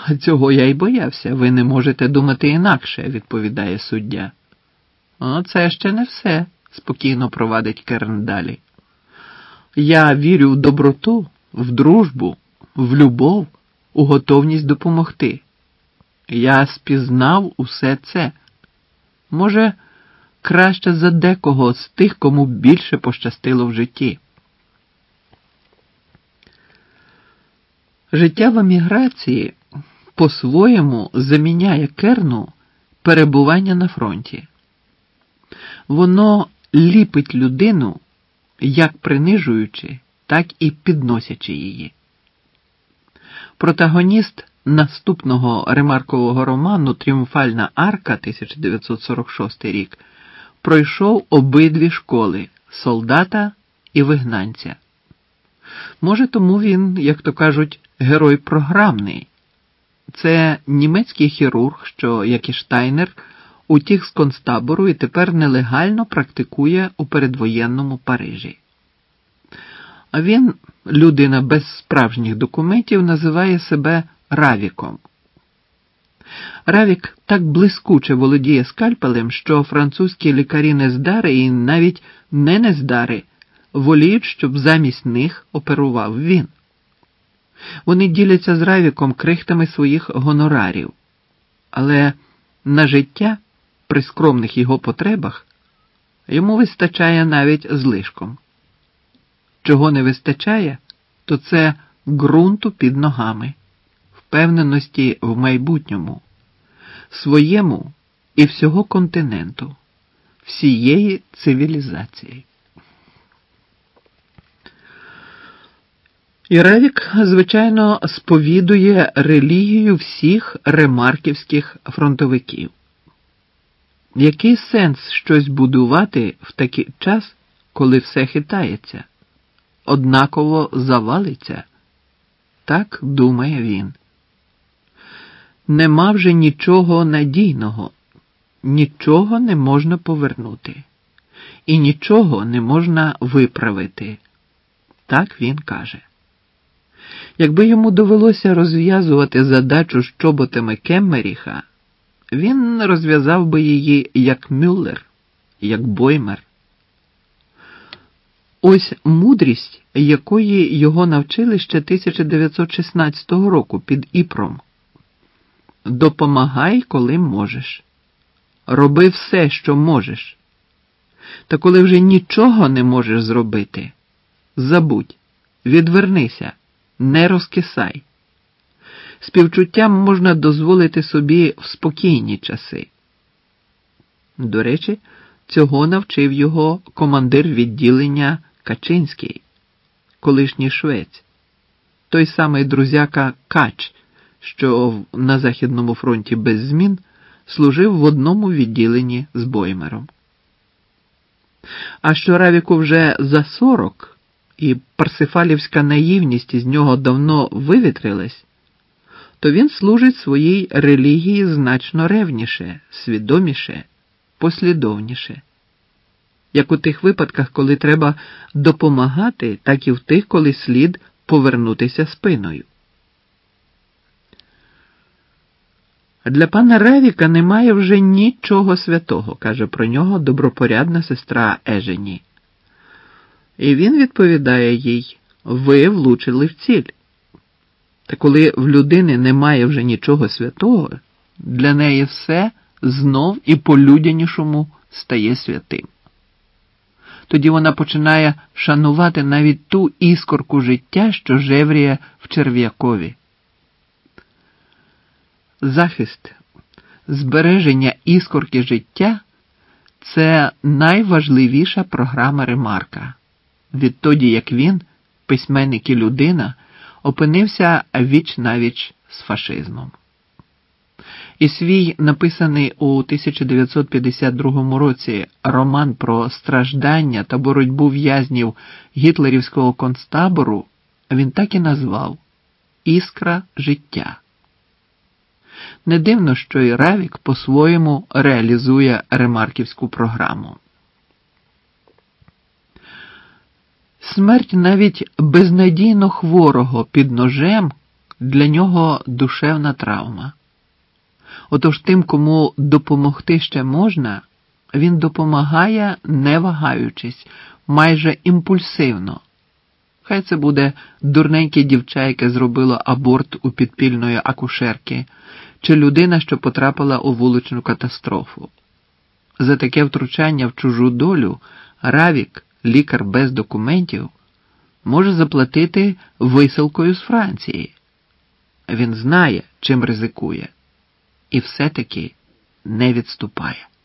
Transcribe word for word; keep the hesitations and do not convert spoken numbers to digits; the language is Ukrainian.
Цього я й боявся, ви не можете думати інакше, відповідає суддя. О, це ще не все, спокійно провадить Керн далі. Я вірю в доброту, в дружбу, в любов, у готовність допомогти. Я спізнав усе це. Може, краще за декого з тих, кому більше пощастило в житті. Життя в еміграції по-своєму заміняє Керну перебування на фронті. Воно ліпить людину, як принижуючи, так і підносячи її. Протагоніст наступного ремаркового роману «Тріумфальна арка» тисяча дев'ятсот сорок шостий рік пройшов обидві школи – солдата і вигнанця. Може, тому він, як то кажуть, герой програмний. Це німецький хірург, що, як і Штайнер, утік з концтабору і тепер нелегально практикує у передвоєнному Парижі. А він, людина без справжніх документів, називає себе Равіком. Равік так блискуче володіє скальпелем, що французькі лікарі-нездари і навіть не нездари воліють, щоб замість них оперував він. Вони діляться з Равіком крихтами своїх гонорарів, але на життя при скромних його потребах йому вистачає навіть злишком. Чого не вистачає, то це ґрунту під ногами, впевненості в майбутньому, своєму і всього континенту, всієї цивілізації. І Равік, звичайно, сповідує релігію всіх ремарківських фронтовиків. Який сенс щось будувати в такий час, коли все хитається? Однаково завалиться? Так думає він. Нема вже нічого надійного, нічого не можна повернути, і нічого не можна виправити. Так він каже. Якби йому довелося розв'язувати задачу з чоботами Кеммеріха, він розв'язав би її як Мюллер, як Боймер. Ось мудрість, якої його навчили ще тисяча дев'ятсот шістнадцятого року під Іпром. Допомагай, коли можеш. Роби все, що можеш. Та коли вже нічого не можеш зробити, забудь, відвернися, не розкисай. Співчуттям можна дозволити собі в спокійні часи. До речі, цього навчив його командир відділення Качинський, колишній швець, той самий друзяка Кач, що на Західному фронті без змін служив в одному відділенні з Боймером. А що Равіку вже за сорок, і парсифалівська наївність із нього давно вивітрилась, то він служить своїй релігії значно ревніше, свідоміше, послідовніше. Як у тих випадках, коли треба допомагати, так і в тих, коли слід повернутися спиною. Для пана Равіка немає вже нічого святого, каже про нього добропорядна сестра Ежені. І він відповідає їй: ви влучили в ціль. Та коли в людини немає вже нічого святого, для неї все знов і по-людянішому стає святим. Тоді вона починає шанувати навіть ту іскорку життя, що жевріє в черв'якові. Захист, збереження іскорки життя – це найважливіша програма Ремарка. Відтоді, як він, письменник і людина, опинився віч-навіч з фашизмом. І свій, написаний у тисяча дев'ятсот п'ятдесят другому році, роман про страждання та боротьбу в'язнів гітлерівського концтабору він так і назвав «Іскра життя». Не дивно, що і Равік по-своєму реалізує ремарківську програму. Смерть навіть безнадійно хворого під ножем для нього душевна травма. Отож тим, кому допомогти ще можна, він допомагає, не вагаючись, майже імпульсивно. Хай це буде дурненьке дівча, яке зробило аборт у підпільної акушерки, чи людина, що потрапила у вуличну катастрофу. За таке втручання в чужу долю Равік, лікар без документів, може заплатити висилкою з Франції. Він знає, чим ризикує. І все-таки не відступає.